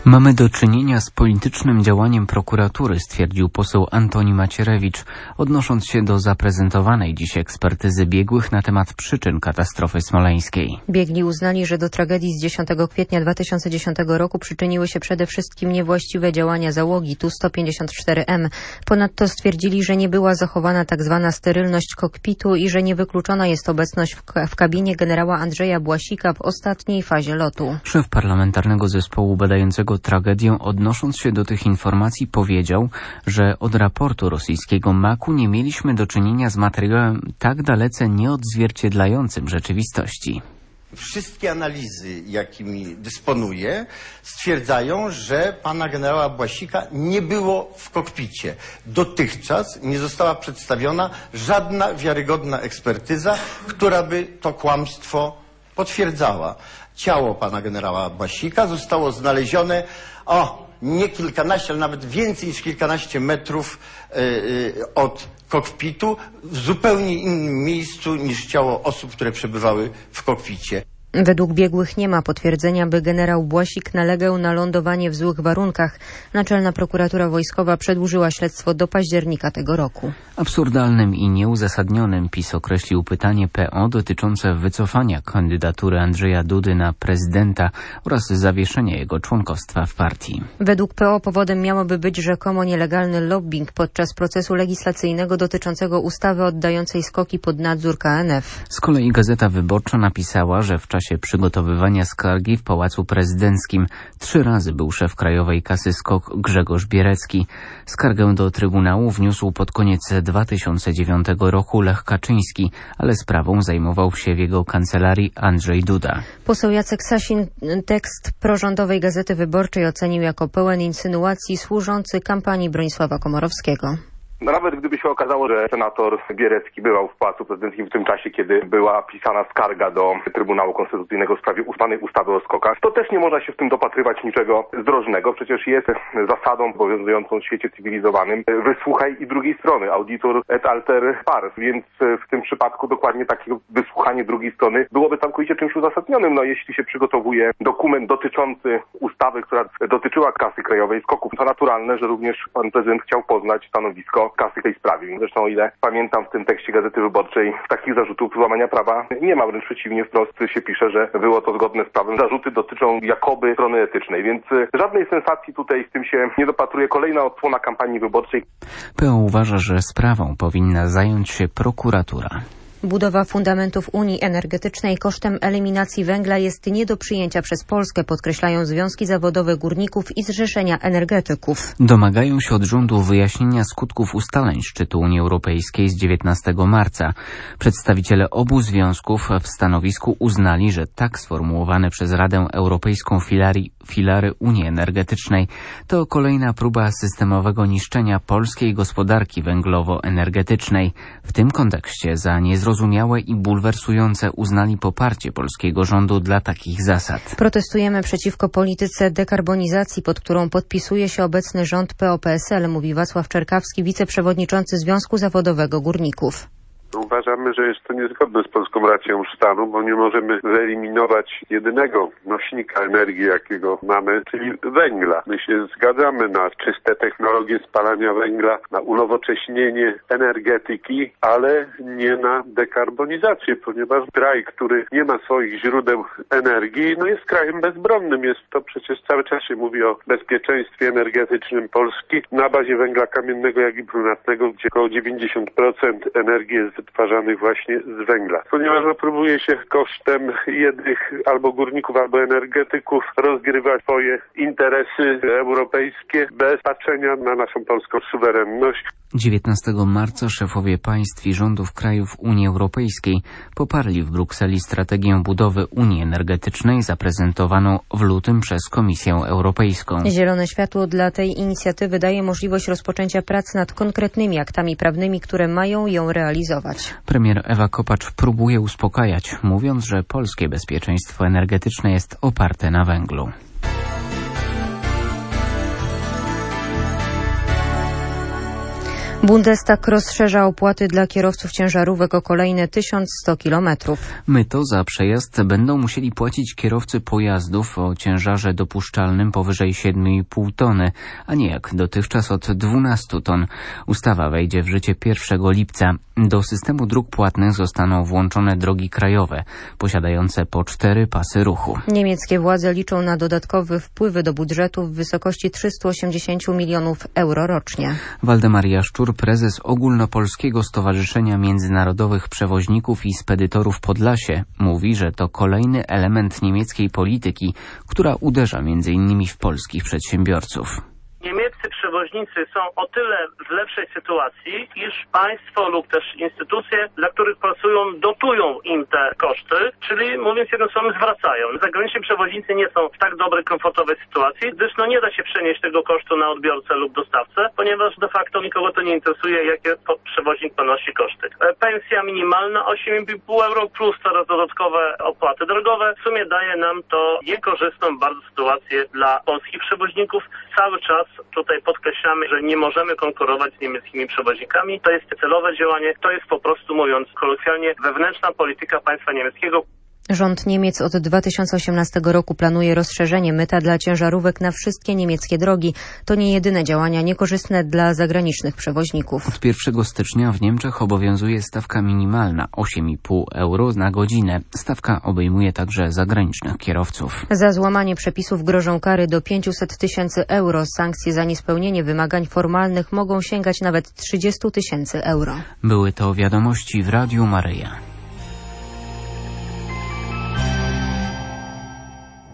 Mamy do czynienia z politycznym działaniem prokuratury, stwierdził poseł Antoni Macierewicz, odnosząc się do zaprezentowanej dziś ekspertyzy biegłych na temat przyczyn katastrofy smoleńskiej. Biegli uznali, że do tragedii z 10 kwietnia 2010 roku przyczyniły się przede wszystkim niewłaściwe działania załogi Tu-154M. Ponadto stwierdzili, że nie była zachowana tzw. sterylność kokpitu i że niewykluczona jest obecność w kabinie generała Andrzeja Błasika w ostatniej fazie lotu. Szef parlamentarnego zespołu badającego tragedię, odnosząc się do tych informacji, powiedział, że od raportu rosyjskiego MAK-u nie mieliśmy do czynienia z materiałem tak dalece nieodzwierciedlającym rzeczywistości. Wszystkie analizy, jakimi dysponuję, stwierdzają, że pana generała Błasika nie było w kokpicie. Dotychczas nie została przedstawiona żadna wiarygodna ekspertyza, która by to kłamstwo potwierdzała. Ciało pana generała Błasika zostało znalezione nie kilkanaście, ale nawet więcej niż kilkanaście metrów od kokpitu, w zupełnie innym miejscu niż ciało osób, które przebywały w kokpicie. Według biegłych nie ma potwierdzenia, by generał Błasik nalegał na lądowanie w złych warunkach. Naczelna prokuratura wojskowa przedłużyła śledztwo do października tego roku. Absurdalnym i nieuzasadnionym PiS określił pytanie PO dotyczące wycofania kandydatury Andrzeja Dudy na prezydenta oraz zawieszenia jego członkostwa w partii. Według PO powodem miałoby być rzekomo nielegalny lobbying podczas procesu legislacyjnego dotyczącego ustawy oddającej SKOK-i pod nadzór KNF. Z kolei Gazeta Wyborcza napisała, że w czasie przygotowywania skargi w Pałacu Prezydenckim 3 razy był szef Krajowej Kasy SKOK Grzegorz Bierecki. Skargę do Trybunału wniósł pod koniec 2009 roku Lech Kaczyński, ale sprawą zajmował się w jego kancelarii Andrzej Duda. Poseł Jacek Sasin tekst prorządowej Gazety Wyborczej ocenił jako pełen insynuacji służący kampanii Bronisława Komorowskiego. Nawet gdyby się okazało, że senator Bierecki bywał w Pałacu Prezydenckim w tym czasie, kiedy była pisana skarga do Trybunału Konstytucyjnego w sprawie ustawy o SKOK-ach, to też nie można się w tym dopatrywać niczego zdrożnego. Przecież jest zasadą obowiązującą w świecie cywilizowanym wysłuchaj i drugiej strony, auditur et alter pars, więc w tym przypadku dokładnie takie wysłuchanie drugiej strony byłoby całkowicie czymś uzasadnionym. Jeśli się przygotowuje dokument dotyczący ustawy, która dotyczyła Kasy Krajowej SKOK-ów, to naturalne, że również pan prezydent chciał poznać stanowisko kasy w tej sprawie. Zresztą, o ile pamiętam, w tym tekście Gazety Wyborczej takich zarzutów złamania prawa nie ma, wręcz przeciwnie, wprost się pisze, że było to zgodne z prawem. Zarzuty dotyczą jakoby strony etycznej, więc żadnej sensacji tutaj w tym się nie dopatruje. Kolejna odsłona kampanii wyborczej. PO uważa, że sprawą powinna zająć się prokuratura. Budowa fundamentów Unii Energetycznej kosztem eliminacji węgla jest nie do przyjęcia przez Polskę, podkreślają związki zawodowe górników i zrzeszenia energetyków. Domagają się od rządu wyjaśnienia skutków ustaleń szczytu Unii Europejskiej z 19 marca. Przedstawiciele obu związków w stanowisku uznali, że tak sformułowane przez Radę Europejską filary Unii Energetycznej to kolejna próba systemowego niszczenia polskiej gospodarki węglowo-energetycznej. W tym kontekście za niezrozumiałe i bulwersujące uznali poparcie polskiego rządu dla takich zasad. Protestujemy przeciwko polityce dekarbonizacji, pod którą podpisuje się obecny rząd PO-PSL, mówi Wacław Czerkawski, wiceprzewodniczący Związku Zawodowego Górników. Uważamy, że jest to niezgodne z polską racją stanu, bo nie możemy wyeliminować jedynego nośnika energii, jakiego mamy, czyli węgla. My się zgadzamy na czyste technologie spalania węgla, na unowocześnienie energetyki, ale nie na dekarbonizację, ponieważ kraj, który nie ma swoich źródeł energii, jest krajem bezbronnym. Jest to przecież cały czas się mówi o bezpieczeństwie energetycznym Polski na bazie węgla kamiennego, jak i brunatnego, gdzie około 90% energii jest wytwarzanych właśnie z węgla. Ponieważ próbuje się kosztem jednych albo górników, albo energetyków rozgrywać swoje interesy europejskie bez patrzenia na naszą polską suwerenność. 19 marca szefowie państw i rządów krajów Unii Europejskiej poparli w Brukseli strategię budowy Unii Energetycznej zaprezentowaną w lutym przez Komisję Europejską. Zielone światło dla tej inicjatywy daje możliwość rozpoczęcia prac nad konkretnymi aktami prawnymi, które mają ją realizować. Premier Ewa Kopacz próbuje uspokajać, mówiąc, że polskie bezpieczeństwo energetyczne jest oparte na węglu. Bundestag rozszerza opłaty dla kierowców ciężarówek o kolejne 1100 kilometrów. Myto za przejazd będą musieli płacić kierowcy pojazdów o ciężarze dopuszczalnym powyżej 7,5 tony, a nie jak dotychczas od 12 ton. Ustawa wejdzie w życie 1 lipca. Do systemu dróg płatnych zostaną włączone drogi krajowe, posiadające po 4 pasy ruchu. Niemieckie władze liczą na dodatkowe wpływy do budżetu w wysokości 380 milionów euro rocznie. Waldemar Jaszczur, prezes Ogólnopolskiego Stowarzyszenia Międzynarodowych Przewoźników i Spedytorów Podlasie, mówi, że to kolejny element niemieckiej polityki, która uderza m.in. w polskich przedsiębiorców. Niemieccy przewoźnicy są o tyle w lepszej sytuacji, iż państwo lub też instytucje, dla których pracują, dotują im te koszty, czyli mówiąc jednym słowem zwracają. Zagraniczni przewoźnicy nie są w tak dobrej, komfortowej sytuacji, gdyż nie da się przenieść tego kosztu na odbiorcę lub dostawcę, ponieważ de facto nikogo to nie interesuje, jakie przewoźnik ponosi koszty. Pensja minimalna 8,5 euro plus teraz dodatkowe opłaty drogowe. W sumie daje nam to niekorzystną bardzo sytuację dla polskich przewoźników. Cały czas tutaj podkreślamy, że nie możemy konkurować z niemieckimi przewoźnikami. To jest celowe działanie, to jest po prostu, mówiąc kolokwialnie, wewnętrzna polityka państwa niemieckiego. Rząd Niemiec od 2018 roku planuje rozszerzenie myta dla ciężarówek na wszystkie niemieckie drogi. To nie jedyne działania niekorzystne dla zagranicznych przewoźników. Od 1 stycznia w Niemczech obowiązuje stawka minimalna 8,5 euro na godzinę. Stawka obejmuje także zagranicznych kierowców. Za złamanie przepisów grożą kary do 500 000 euro. Sankcje za niespełnienie wymagań formalnych mogą sięgać nawet 30 000 euro. Były to wiadomości w Radiu Maryja.